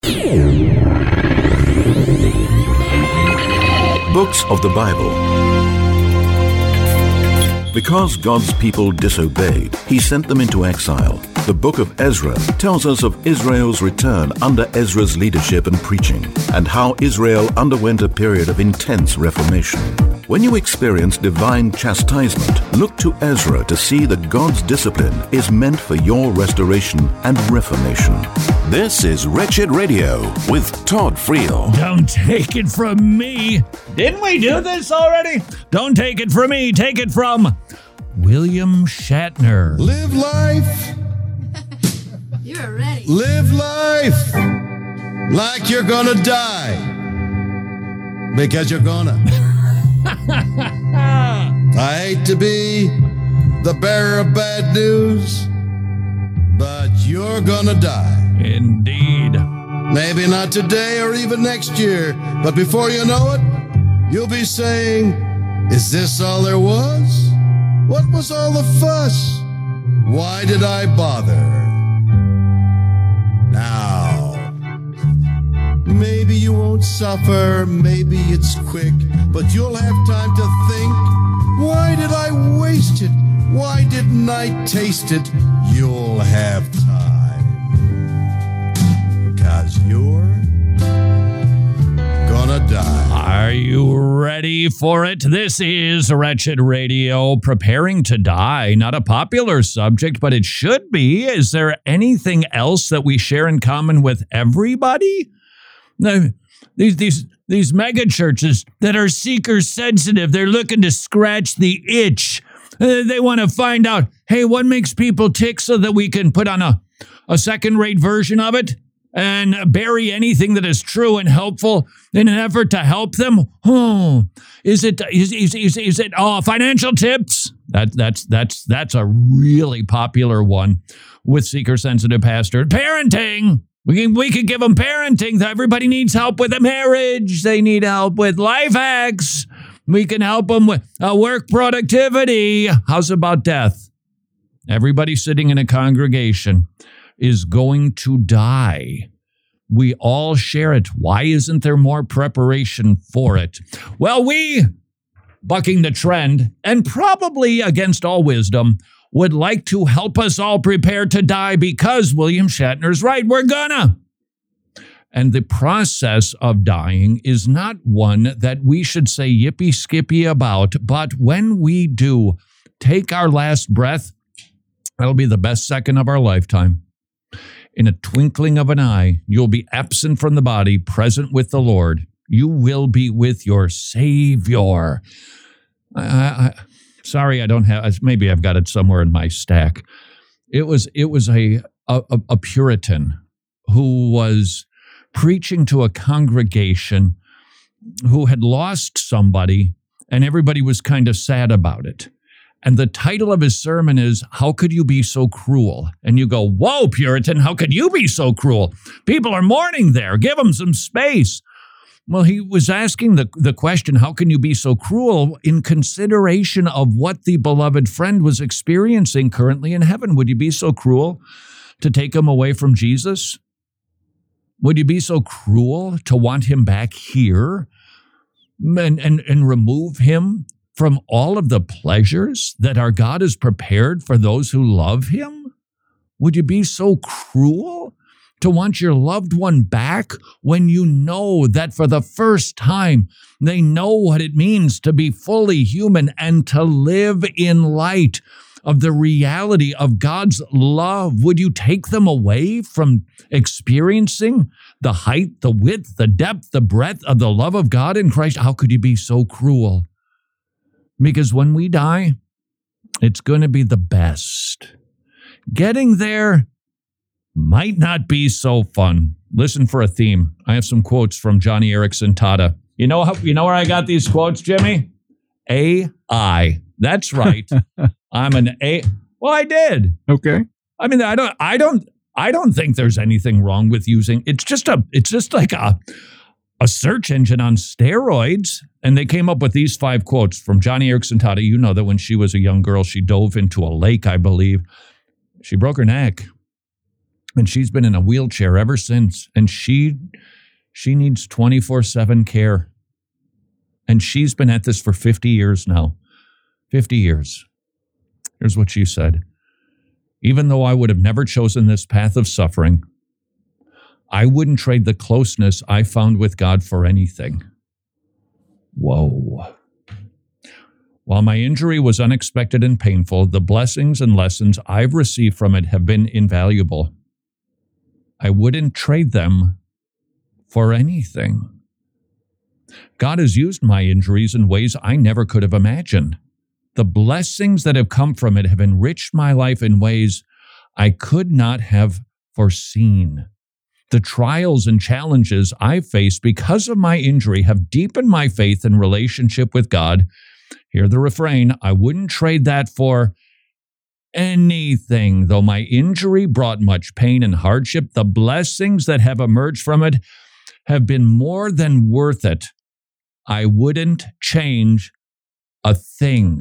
Books of the Bible. Because God's people disobeyed, he sent them into exile. The book of Ezra tells us of Israel's return under Ezra's leadership and preaching, and how Israel underwent a period of intense reformation. When you experience divine chastisement, look to Ezra to see that God's discipline is meant for your restoration and reformation. This is Wretched Radio with Todd Friel. Don't take it from me. Didn't we do this already? Don't take it from me. Take it from William Shatner. Live life. You're ready. Live life like you're gonna die. Because you're gonna. I hate to be the bearer of bad news, but you're gonna die. Indeed. Maybe not today or even next year, but before you know it, you'll be saying, is this all there was? What was all the fuss? Why did I bother? Now, maybe you won't suffer, maybe it's quick, but you'll have time to think, why did I waste it? Why didn't I taste it? You'll have time. Because you're gonna die. Are you ready for it? This is Wretched Radio, preparing to die. Not a popular subject, but it should be. Is there anything else that we share in common with everybody? No, these mega churches that are seeker sensitive, they're looking to scratch the itch. They want to find out, hey, what makes people tick so that we can put on a second-rate version of it and bury anything that is true and helpful in an effort to help them. Oh, is it financial tips? That's a really popular one with seeker-sensitive pastors. Parenting. We could give them parenting. Everybody needs help with a marriage. They need help with life hacks. We can help them with work productivity. How's about death? Everybody sitting in a congregation is going to die. We all share it. Why isn't there more preparation for it? Well, we, bucking the trend, and probably against all wisdom, would like to help us all prepare to die because William Shatner's right. We're gonna. And the process of dying is not one that we should say yippee-skippy about, but when we do take our last breath, that'll be the best second of our lifetime. In a twinkling of an eye, you'll be absent from the body, present with the Lord. You will be with your Savior. Sorry, I don't have, maybe I've got it somewhere in my stack. It was a Puritan who was preaching to a congregation who had lost somebody, and everybody was kind of sad about it. And the title of his sermon is, How Could You Be So Cruel? And you go, whoa, Puritan, how could you be so cruel? People are mourning there. Give them some space. Well, he was asking the question, how can you be so cruel, in consideration of what the beloved friend was experiencing currently in heaven? Would you be so cruel to take him away from Jesus? Would you be so cruel to want him back here and remove him from all of the pleasures that our God has prepared for those who love him? Would you be so cruel to want your loved one back when you know that for the first time they know what it means to be fully human and to live in light of the reality of God's love? Would you take them away from experiencing the height, the width, the depth, the breadth of the love of God in Christ? How could you be so cruel? Because when we die, it's going to be the best. Getting there might not be so fun. Listen for a theme. I have some quotes from Johnny Erickson Tata. You know where I got these quotes, Jimmy? AI. That's right. I'm an A. Well, I did. Okay. I mean, I don't think there's anything wrong with using. It's just like a search engine on steroids. And they came up with these 5 quotes from Johnny Erickson Tata. You know that when she was a young girl, she dove into a lake, I believe. She broke her neck. And she's been in a wheelchair ever since. And she needs 24/7 care. And she's been at this for 50 years now. 50 years. Here's what she said. Even though I would have never chosen this path of suffering, I wouldn't trade the closeness I found with God for anything. Whoa. While my injury was unexpected and painful, the blessings and lessons I've received from it have been invaluable. I wouldn't trade them for anything. God has used my injuries in ways I never could have imagined. The blessings that have come from it have enriched my life in ways I could not have foreseen. The trials and challenges I've faced because of my injury have deepened my faith and relationship with God. Hear the refrain, I wouldn't trade that for anything. Though my injury brought much pain and hardship, the blessings that have emerged from it have been more than worth it. I wouldn't change a thing.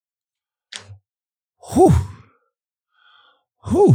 Whew. Whew.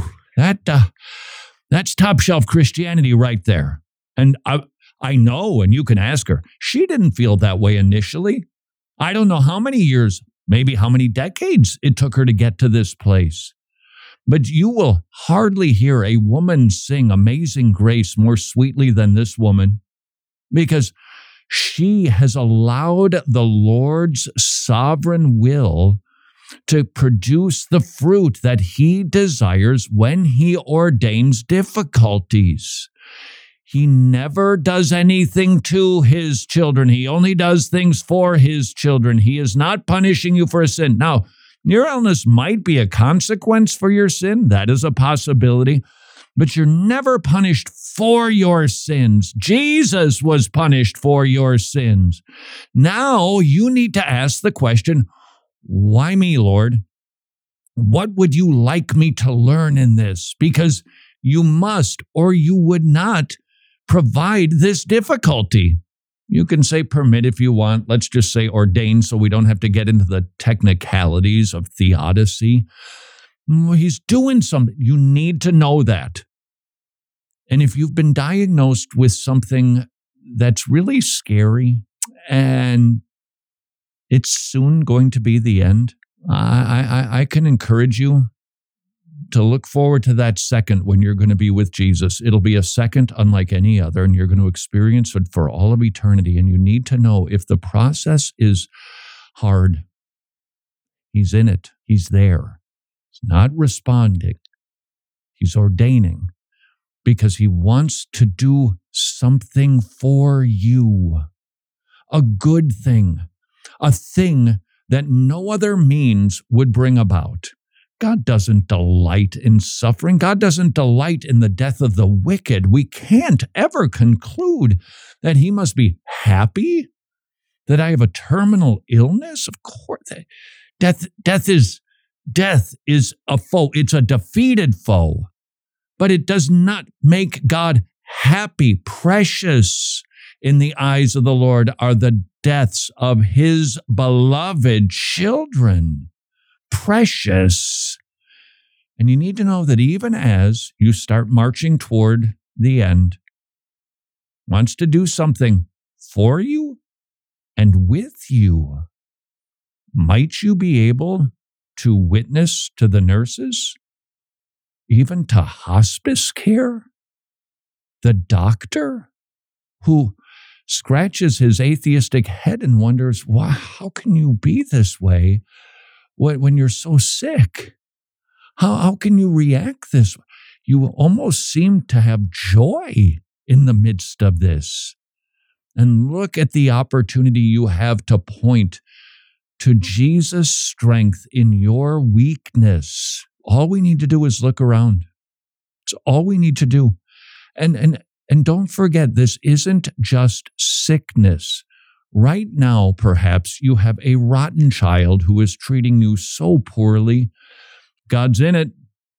That's top shelf Christianity right there. And I know, and you can ask her, she didn't feel that way initially. I don't know how many years, maybe how many decades it took her to get to this place. But you will hardly hear a woman sing Amazing Grace more sweetly than this woman, because she has allowed the Lord's sovereign will to produce the fruit that he desires when he ordains difficulties. He never does anything to his children. He only does things for his children. He is not punishing you for a sin. Now, your illness might be a consequence for your sin. That is a possibility. But you're never punished for your sins. Jesus was punished for your sins. Now you need to ask the question, why me, Lord? What would you like me to learn in this? Because you must, or you would not provide this difficulty. You can say permit if you want. Let's just say ordain so we don't have to get into the technicalities of theodicy. He's doing something. You need to know that. And if you've been diagnosed with something that's really scary and it's soon going to be the end, I can encourage you to look forward to that second when you're going to be with Jesus. It'll be a second unlike any other, and you're going to experience it for all of eternity. And you need to know if the process is hard, he's in it. He's there. He's not responding. He's ordaining because he wants to do something for you, a good thing, a thing that no other means would bring about. God doesn't delight in suffering. God doesn't delight in the death of the wicked. We can't ever conclude that he must be happy that I have a terminal illness. Of course, death is a foe. It's a defeated foe, but it does not make God happy. Precious in the eyes of the Lord are the deaths of his beloved children. Precious. And you need to know that even as you start marching toward the end, wants to do something for you and with you. Might you be able to witness to the nurses, even to hospice care, the doctor who scratches his atheistic head and wonders, why, how can you be this way when you're so sick? How can you react this? You almost seem to have joy in the midst of this. And look at the opportunity you have to point to Jesus' strength in your weakness. All we need to do is look around. It's all we need to do. And don't forget, this isn't just sickness. Right now, perhaps you have a rotten child who is treating you so poorly. God's in it.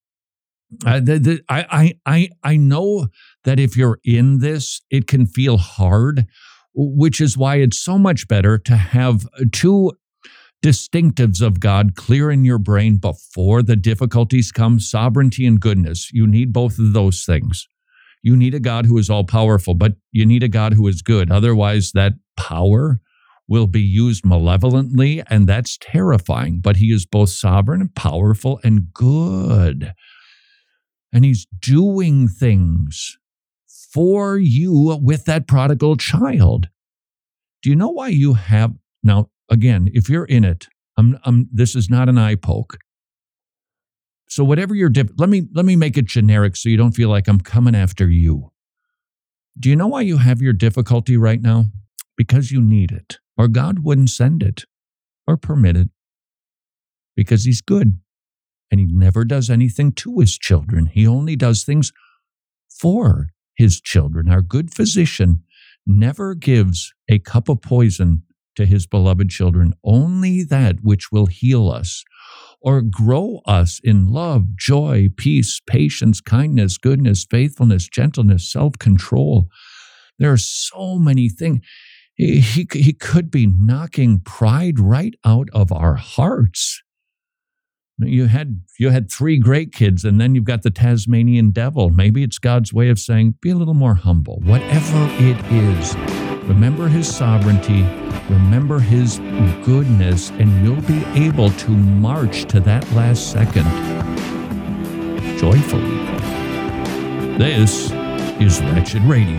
I know that if you're in this, it can feel hard, which is why it's so much better to have two distinctives of God clear in your brain before the difficulties come, sovereignty and goodness. You need both of those things. You need a God who is all-powerful, but you need a God who is good. Otherwise, that power will be used malevolently, and that's terrifying. But he is both sovereign and powerful and good. And he's doing things for you with that prodigal child. Do you know why you have... Now, again, if you're in it, this is not an eye poke. So whatever your let me make it generic so you don't feel like I'm coming after you. Do you know why you have your difficulty right now? Because you need it, or God wouldn't send it or permit it. Because he's good, and he never does anything to his children. He only does things for his children. Our good physician never gives a cup of poison to his beloved children, only that which will heal us or grow us in love, joy, peace, patience, kindness, goodness, faithfulness, gentleness, self-control. There are so many things. He could be knocking pride right out of our hearts. You had 3 great kids, and then you've got the Tasmanian devil. Maybe it's God's way of saying, be a little more humble. Whatever it is, remember his sovereignty, remember his goodness, and you'll be able to march to that last second joyfully. This is Wretched Radio.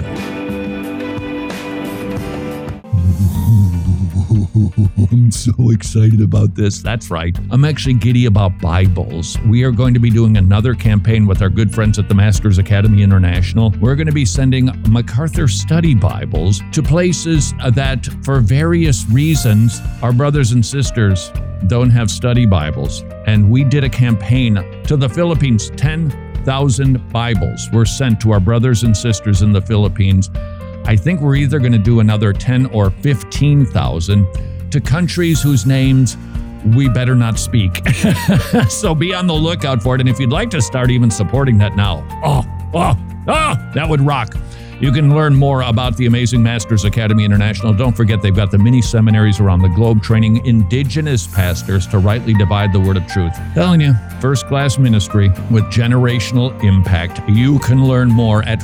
I'm so excited about this. That's right. I'm actually giddy about Bibles. We are going to be doing another campaign with our good friends at the Masters Academy International. We're going to be sending MacArthur Study Bibles to places that, for various reasons, our brothers and sisters don't have study Bibles. And we did a campaign to the Philippines. 10,000 Bibles were sent to our brothers and sisters in the Philippines. I think we're either going to do another 10 or 15,000 to countries whose names we better not speak. So be on the lookout for it. And if you'd like to start even supporting that now, that would rock. You can learn more about the amazing Masters Academy International. Don't forget, they've got the mini seminaries around the globe training indigenous pastors to rightly divide the word of truth. Telling you, first-class ministry with generational impact. You can learn more at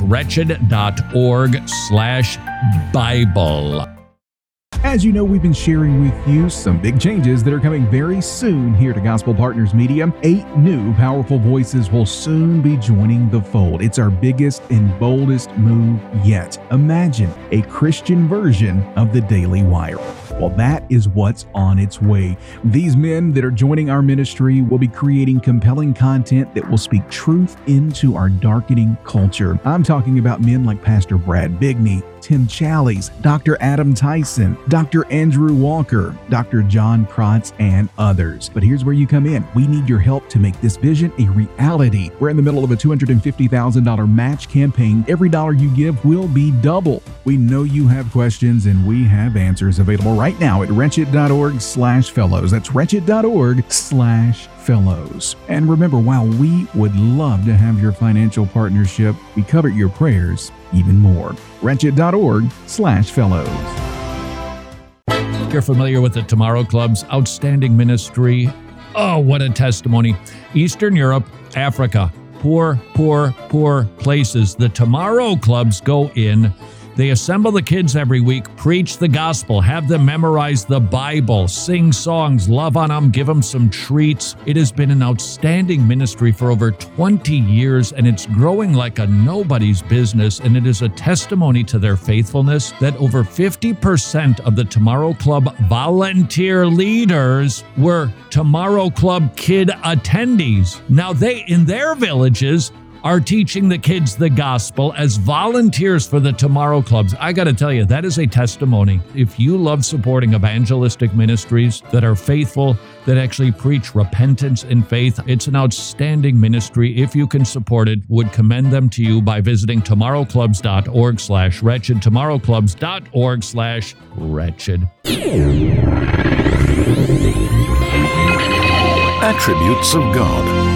wretched.org/Bible. As you know, we've been sharing with you some big changes that are coming very soon here to Gospel Partners Media. 8 new powerful voices will soon be joining the fold. It's our biggest and boldest move yet. Imagine a Christian version of the Daily Wire. Well, that is what's on its way. These men that are joining our ministry will be creating compelling content that will speak truth into our darkening culture. I'm talking about men like Pastor Brad Bigney, Tim Challies, Dr. Adam Tyson, Dr. Andrew Walker, Dr. John Krotz, and others. But here's where you come in. We need your help to make this vision a reality. We're in the middle of a $250,000 match campaign. Every dollar you give will be double. We know you have questions, and we have answers available right now at wretched.org/fellows. That's wretched.org/fellows. And remember, while we would love to have your financial partnership, we covet your prayers even more. wretched.org/fellows. You're familiar with the Tomorrow Club's outstanding ministry. Oh, what a testimony. Eastern Europe, Africa, poor places. The Tomorrow Clubs go in. They assemble the kids every week, preach the gospel, have them memorize the Bible, sing songs, love on them, give them some treats. It has been an outstanding ministry for over 20 years, and it's growing like a nobody's business, and it is a testimony to their faithfulness that over 50% of the Tomorrow Club volunteer leaders were Tomorrow Club kid attendees. Now they, in their villages, are teaching the kids the gospel as volunteers for the Tomorrow Clubs. I got to tell you, that is a testimony. If you love supporting evangelistic ministries that are faithful, that actually preach repentance and faith, it's an outstanding ministry. If you can support it, would commend them to you by visiting tomorrowclubs.org/wretched, tomorrowclubs.org/wretched. Attributes of God.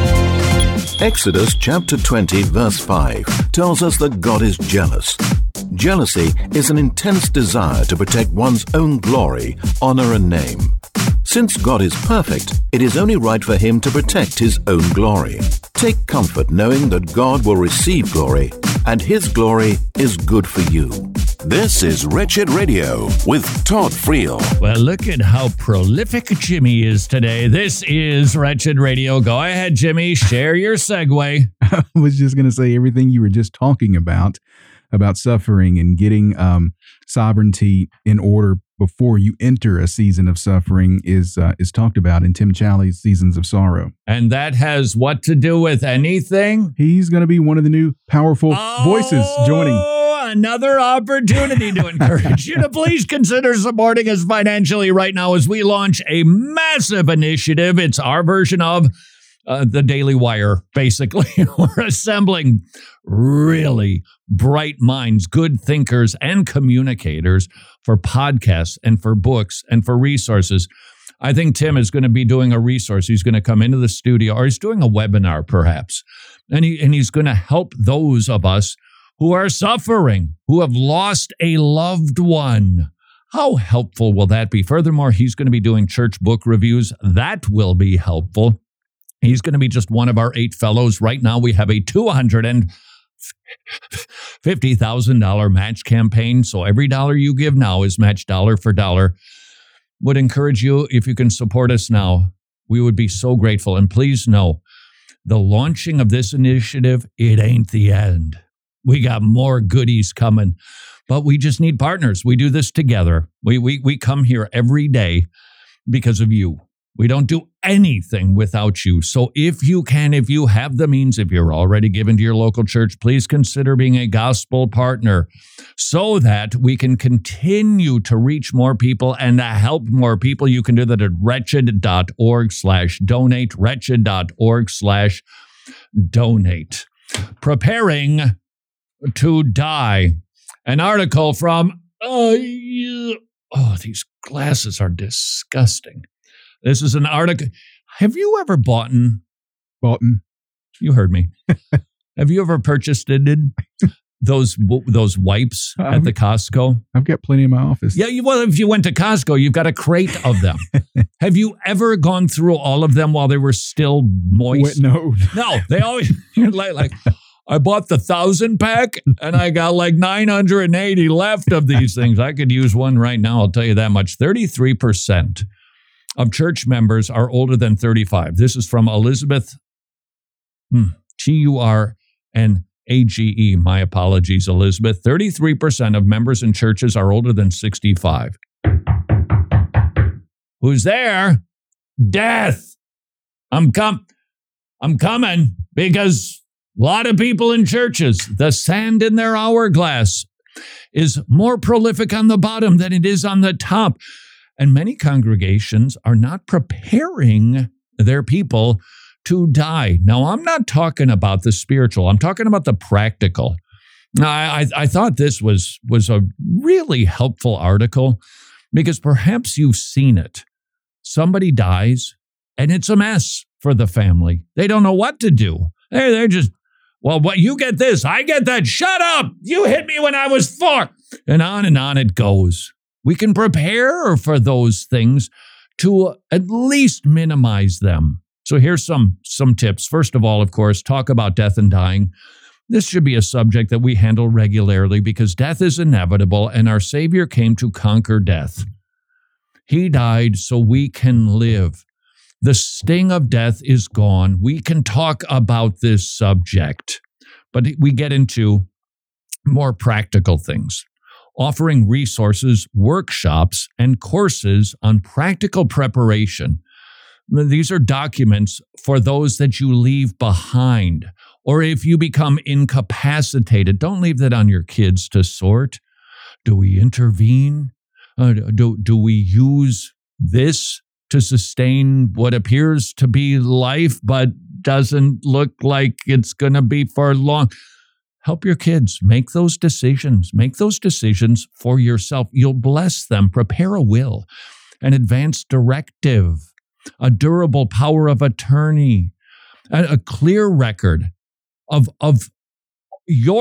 Exodus chapter 20 verse 5 tells us that God is jealous. Jealousy is an intense desire to protect one's own glory, honor, and name. Since God is perfect, it is only right for him to protect his own glory. Take comfort knowing that God will receive glory, and his glory is good for you. This is Wretched Radio with Todd Friel. Well, look at how prolific Jimmy is today. This is Wretched Radio. Go ahead, Jimmy. Share your segue. I was just going to say everything you were just talking about suffering and getting sovereignty in order before you enter a season of suffering is talked about in Tim Challies' Seasons of Sorrow. And that has what to do with anything? He's going to be one of the new powerful voices joining. Another opportunity to encourage you to please consider supporting us financially right now as we launch a massive initiative. It's our version of the Daily Wire, basically. We're assembling really bright minds, good thinkers, and communicators for podcasts and for books and for resources. I think Tim is going to be doing a resource. He's going to come into the studio, or he's doing a webinar perhaps, and he's going to help those of us who are suffering, who have lost a loved one. How helpful will that be? Furthermore, he's going to be doing church book reviews. That will be helpful. He's going to be just one of our 8 fellows. Right now, we have a $250,000 match campaign. So every dollar you give now is matched dollar for dollar. Would encourage you, if you can support us now, we would be so grateful. And please know, the launching of this initiative, it ain't the end. We got more goodies coming, but we just need partners. We do this together. We come here every day because of you. We don't do anything without you. So if you can, if you have the means, if you're already given to your local church, please consider being a gospel partner so that we can continue to reach more people and help more people. You can do that at wretched.org/donate, wretched.org/donate. Preparing to die. An article from, these glasses are disgusting. This is an article. Have you ever bought? You heard me. Have you ever purchased those wipes at the Costco? I've got plenty in my office. Yeah, well, if you went to Costco, you've got a crate of them. Have you ever gone through all of them while they were still moist? No. No, they always, like I bought the 1,000 pack and I got like 980 left of these things. I could use one right now, I'll tell you that much. 33% of church members are older than 35. This is from Elizabeth, Turnage. My apologies, Elizabeth. 33% of members in churches are older than 65. Who's there? Death. I'm coming because a lot of people in churches, the sand in their hourglass is more prolific on the bottom than it is on the top. And many congregations are not preparing their people to die. Now, I'm not talking about the spiritual. I'm talking about the practical. Now, I thought this was a really helpful article because perhaps you've seen it. Somebody dies, and it's a mess for the family. They don't know what to do. They're just, well, what you get this, I get that. Shut up! You hit me when I was 4. And on it goes. We can prepare for those things to at least minimize them. So here's some tips. First of all, of course, talk about death and dying. This should be a subject that we handle regularly because death is inevitable and our Savior came to conquer death. He died so we can live. The sting of death is gone. We can talk about this subject, but we get into more practical things. Offering resources, workshops, and courses on practical preparation. These are documents for those that you leave behind. Or if you become incapacitated, don't leave that on your kids to sort. Do we intervene? Do we use this to sustain what appears to be life but doesn't look like it's going to be for long? Help your kids make those decisions. Make those decisions for yourself. You'll bless them. Prepare a will, an advance directive, a durable power of attorney, a clear record of your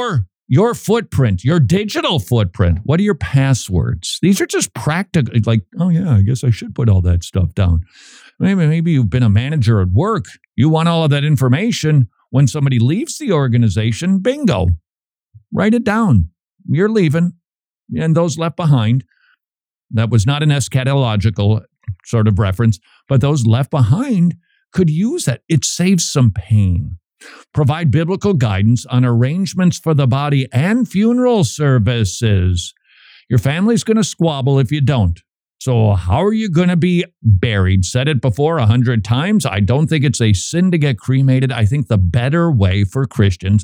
Your footprint, your digital footprint. What are your passwords? These are just practical, like, oh yeah, I guess I should put all that stuff down. Maybe you've been a manager at work. You want all of that information when somebody leaves the organization. Bingo. Write it down. You're leaving. And those left behind, that was not an eschatological sort of reference, but those left behind could use that. It saves some pain. Provide biblical guidance on arrangements for the body and funeral services. Your family's going to squabble if you don't. So how are you going to be buried? Said it before 100 times. I don't think it's a sin to get cremated. I think the better way for Christians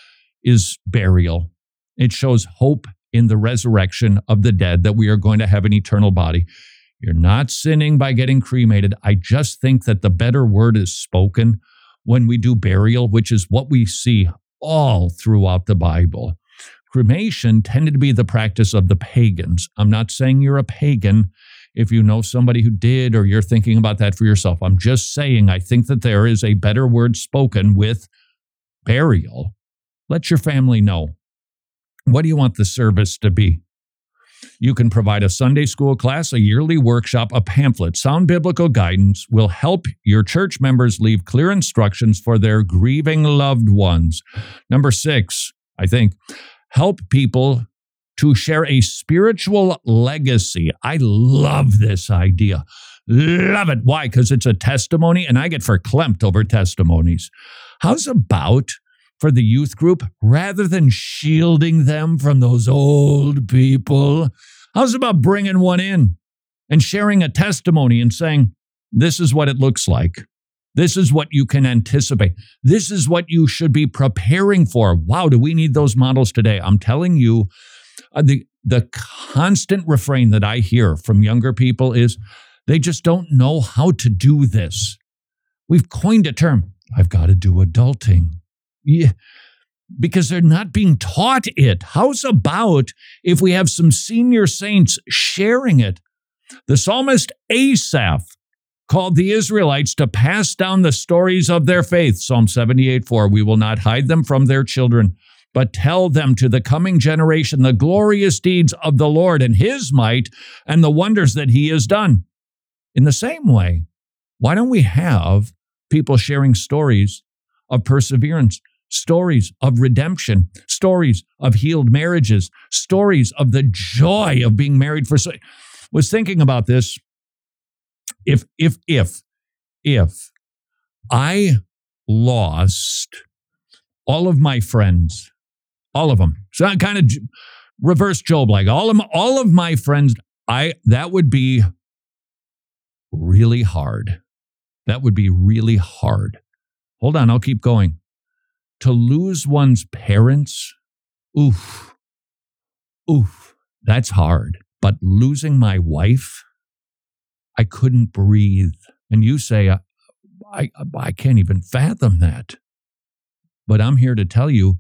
is burial. It shows hope in the resurrection of the dead, that we are going to have an eternal body. You're not sinning by getting cremated. I just think that the better word is spoken when we do burial, which is what we see all throughout the Bible. Cremation tended to be the practice of the pagans. I'm not saying you're a pagan if you know somebody who did, or you're thinking about that for yourself. I'm just saying I think that there is a better word spoken with burial. Let your family know. What do you want the service to be? You can provide a Sunday school class, a yearly workshop, a pamphlet. Sound biblical guidance will help your church members leave clear instructions for their grieving loved ones. Number 6, I think, help people to share a spiritual legacy. I love this idea. Love it. Why? Because it's a testimony, and I get verklempt over testimonies. How's about for the youth group, rather than shielding them from those old people, how's about bringing one in and sharing a testimony and saying, this is what it looks like. This is what you can anticipate. This is what you should be preparing for. Wow, do we need those models today? I'm telling you, the constant refrain that I hear from younger people is they just don't know how to do this. We've coined a term, I've got to do adulting. Yeah, because they're not being taught it. How's about if we have some senior saints sharing it? The psalmist Asaph called the Israelites to pass down the stories of their faith. Psalm 78:4, we will not hide them from their children, but tell them to the coming generation the glorious deeds of the Lord and his might and the wonders that he has done. In the same way, why don't we have people sharing stories of perseverance, stories of redemption, stories of healed marriages, stories of the joy of being married for. Was thinking about this. If I lost all of my friends, all of them, so I kind of reverse Job, like all of my friends, that would be really hard. That would be really hard. Hold on, I'll keep going. To lose one's parents, oof, that's hard. But losing my wife, I couldn't breathe. And you say, I can't even fathom that. But I'm here to tell you,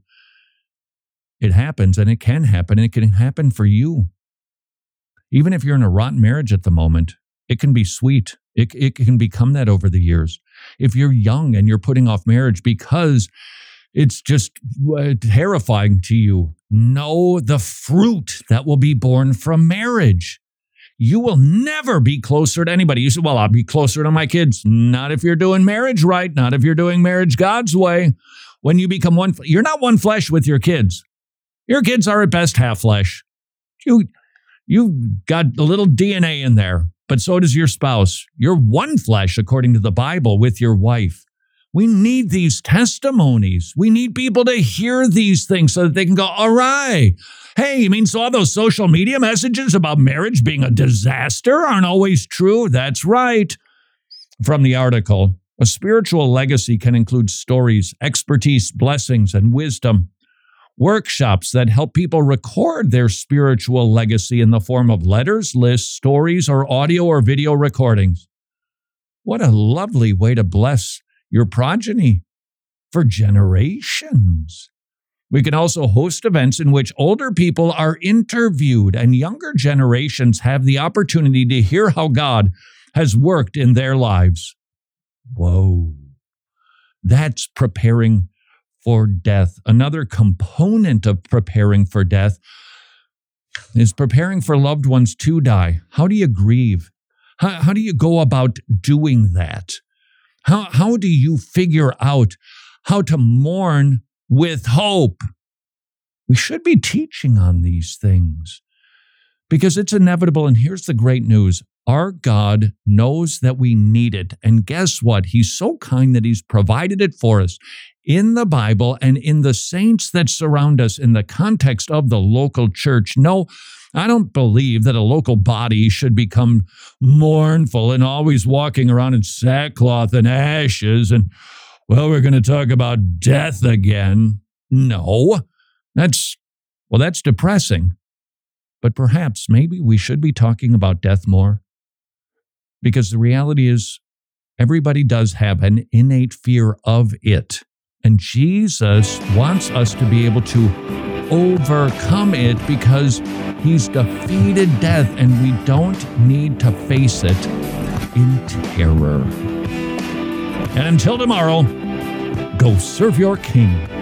it happens, and it can happen, and it can happen for you. Even if you're in a rotten marriage at the moment, it can be sweet. It can become that over the years. If you're young and you're putting off marriage because it's just terrifying to you, know the fruit that will be born from marriage. You will never be closer to anybody. You say, well, I'll be closer to my kids. Not if you're doing marriage right. Not if you're doing marriage God's way. When you become one, you're not one flesh with your kids. Your kids are at best half flesh. You've got a little DNA in there, but so does your spouse. You're one flesh, according to the Bible, with your wife. We need these testimonies. We need people to hear these things so that they can go, all right. Hey, you mean so all those social media messages about marriage being a disaster aren't always true? That's right. From the article, a spiritual legacy can include stories, expertise, blessings, and wisdom. Workshops that help people record their spiritual legacy in the form of letters, lists, stories, or audio or video recordings. What a lovely way to bless your progeny for generations. We can also host events in which older people are interviewed and younger generations have the opportunity to hear how God has worked in their lives. Whoa. That's preparing for death. Another component of preparing for death is preparing for loved ones to die. How do you grieve? How do you go about doing that? How do you figure out how to mourn with hope? We should be teaching on these things because it's inevitable. And here's the great news. Our God knows that we need it. And guess what? He's so kind that he's provided it for us in the Bible and in the saints that surround us in the context of the local church. No, I don't believe that a local body should become mournful and always walking around in sackcloth and ashes and, well, we're going to talk about death again. No, that's depressing. But perhaps maybe we should be talking about death more. Because the reality is, everybody does have an innate fear of it. And Jesus wants us to be able to overcome it because he's defeated death and we don't need to face it in terror. And until tomorrow, go serve your King.